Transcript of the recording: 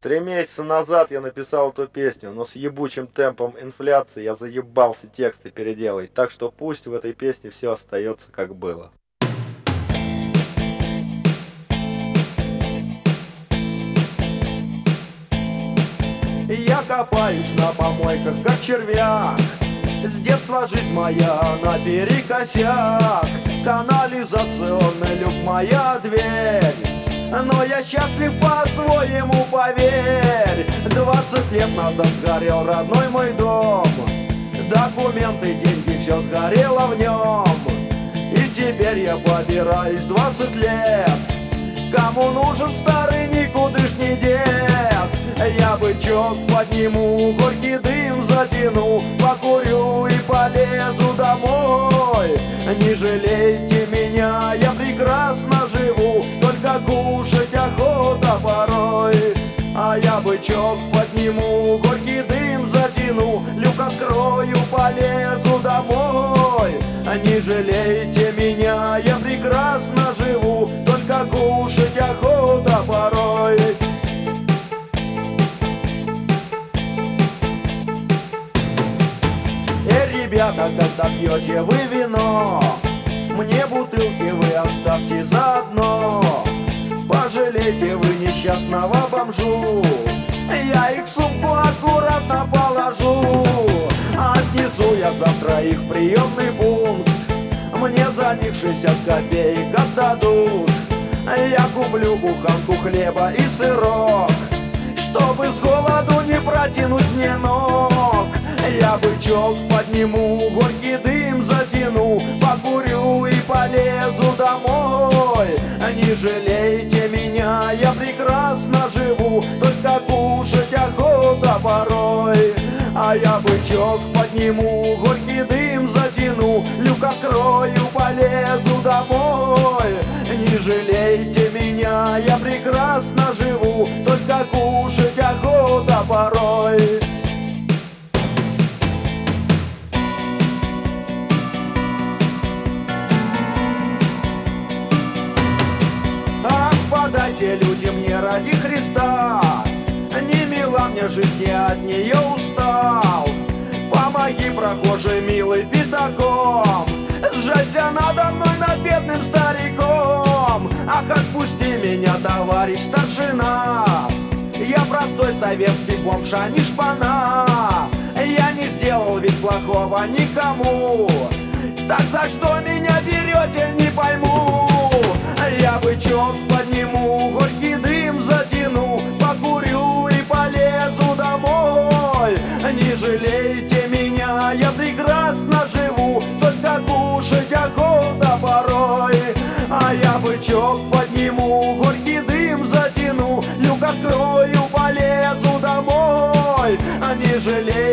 3 месяца назад я написал эту песню, но с ебучим темпом инфляции я заебался тексты переделать, так что пусть в этой песне все остается как было. Я копаюсь на помойках, как червяк. С детства жизнь моя наперекосяк. Канализационный люк моя дверь, но я счастлив по-своему, поверь. 20 лет назад сгорел родной мой дом. Документы, деньги, все сгорело в нем. И теперь я побираюсь 20 лет. Кому нужен старый никудышний дед? Я бычок подниму, горький дым затяну, покурю и полезу домой. Не жалейте меня, я прекрасно живу, только кушать охота порой. А я бычок подниму, горький дым затяну, люк открою, полезу домой. Не жалейте меня, я прекрасно живу, только кушать охота порой. Ребята, когда пьете вы вино, мне бутылки вы оставьте заодно. Пожалейте вы несчастного бомжу, я их в сумку аккуратно положу. Отнесу я завтра их в приемный пункт, мне за них 60 копеек отдадут. Я куплю буханку хлеба и сырок, чтобы с голоду не протянуть мне ног. Я бычок подниму, горький дым затяну, покурю и полезу домой. Не жалейте меня, я прекрасно живу, только кушать охота порой. А я бычок подниму, горький дым затяну, люк открою, полезу домой. Не жалейте меня, я прекрасно живу, только кушать охота порой. Ах, подайте люди мне ради Христа, не мила мне жизнь, я от нее устал. Помоги, прохожий милый, пятаком, сжалься надо мной, над бедным стариком. Ах, отпусти меня, товарищ старшина, я простой советский бомж, а не шпана. Я не сделал ведь плохого никому, так за что меня берете, не пойму. Я бычок подниму, горький дым затяну, покурю и полезу домой. Не жалейте меня, я прекрасно живу, только кушать охота порой. А я бычок подниму, горький дым затяну, люк открою, полезу домой. Не жалейте